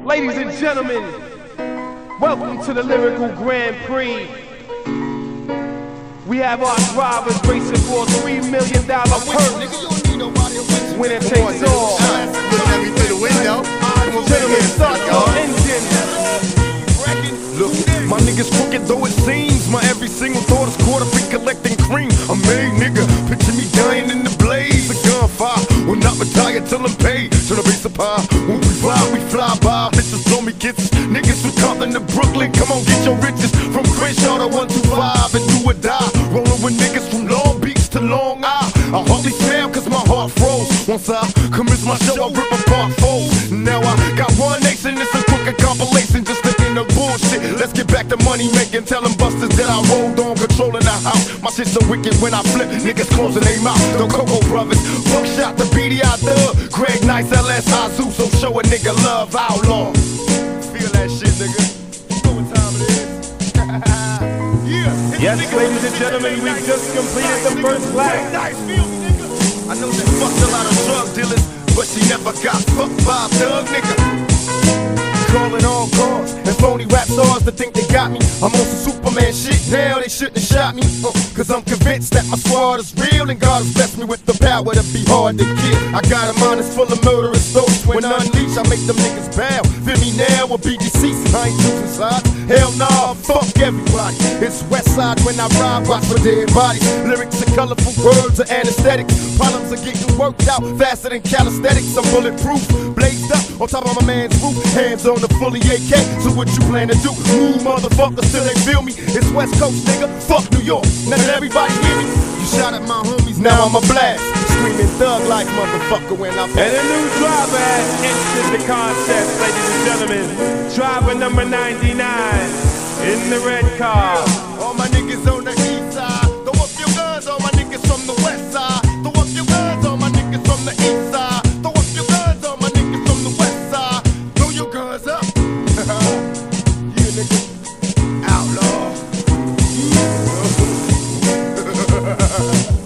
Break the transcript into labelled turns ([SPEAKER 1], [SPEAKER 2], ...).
[SPEAKER 1] Ladies and gentlemen, welcome to the Lyrical Grand Prix. We have our drivers racing for a $3 million purse. Winner takes all. Gentlemen, start your engine.
[SPEAKER 2] Look, my niggas crooked though it seems. My every single thought is caught up in collecting cream. A made nigga, picture me dying in the blaze of gunfire. Will not retire till I'm paid. Turn the bass up high. When we fly by. Bitches blow me kisses. Niggas from Compton to Brooklyn, come on get your riches. From Crenshaw to 125 and do or die. Rolling with niggas from Long Beach to Long Isle. I hardly smile cause my heart froze. Once I commence my show, I rip apart foes. Now I got one nation, it's a crooked compilation just to end the bullshit. Let's get back to money making, tell them busters that I rolled on, controlling the house. My shit so wicked when I flip, niggas closing their mouth. The Coco Brothers, Buckshot, the BDI Thug, Greg Nice, LS, Azu, so show a nigga love, outlaw. Feel that shit, nigga. You know what time it is.
[SPEAKER 1] Yes, ladies and gentlemen, we just completed the first lap.
[SPEAKER 2] I know they fucked a lot of drug dealers, but she never got fucked by a thug nigga. Calling all cars and phony rap stars that think they got me. I'm on some Superman shit now, they shouldn't have shot me. Cause I'm convinced that my squad is real and God has blessed me with the power to be hard to kill. I got a mind that's full of murderous thoughts. When unleashed, I make them niggas bow. Feel me now or be deceased. I ain't choosing sides. Hell nah, fuck everybody. It's West Side when I ride, watch for dead bodies. Lyrics and colorful words are anesthetics. Problems are getting worked out faster than calisthenics. I'm bulletproof, blazed up on top of my man's roof. Hands on the fully AK, so what you plan to do? Move motherfuckers till they feel me. It's West Coast, nigga, fuck New York. Now that everybody hear me, you shot at my homies, now I'm a blast. Screaming thug like motherfucker when I pass.
[SPEAKER 1] And a new driver has entered the contest, ladies and gentlemen. Driver number 99 in the red car.
[SPEAKER 2] All my niggas on the east side, throw up your guns. All my niggas from the west side, throw up your guns. All my niggas from the east side, throw up your guns. All my niggas from the west side, throw your guns up. You nigga, outlaw.